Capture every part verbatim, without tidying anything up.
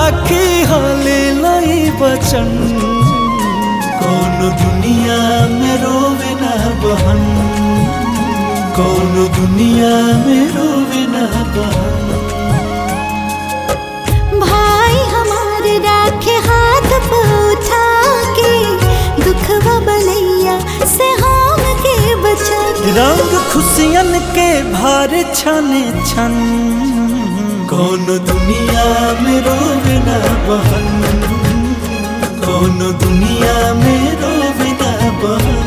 राखी हाले लाई बचन। कौन दुनिया में रोवे ना बहन, कौन दुनिया में रोवे ना बहन। भाई हमारे राखे हाथ पे उठा के, दुखवा बलैया से हम के बचा के। रंग खुशियन के भार छने छन, कौन दुनिया में रोवे ना बहन, कौन दुनिया में रोवे ना बहन।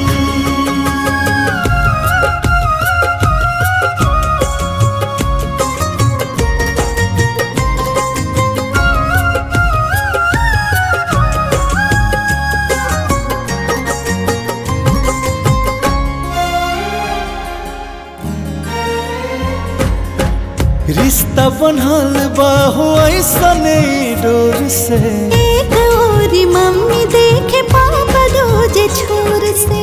रिश्ता बनल बाहो ऐसने डोर से। एक ओरी मम्मी देखे पापा रोजे छोर से।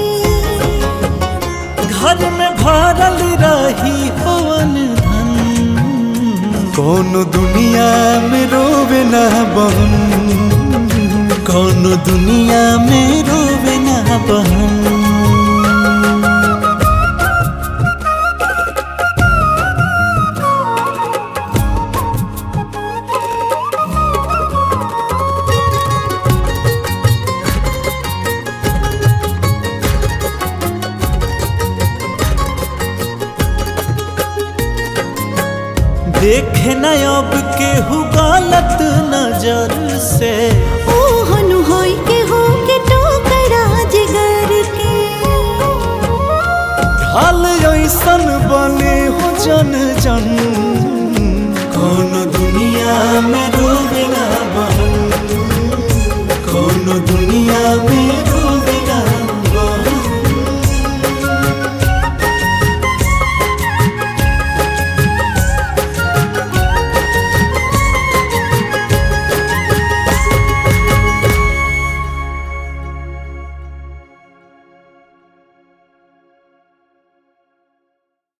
घर में भरल रही हवन धन, कौन दुनिया में रोवे ना बहन, कौन दुनिया में रोवे ना बहन। देखे न अब केहू गलत नजर से। ओहनु होई के हो के टोकरा जिगर के। ढाल ऐसन बने हो जन जन, कौन दुनिया में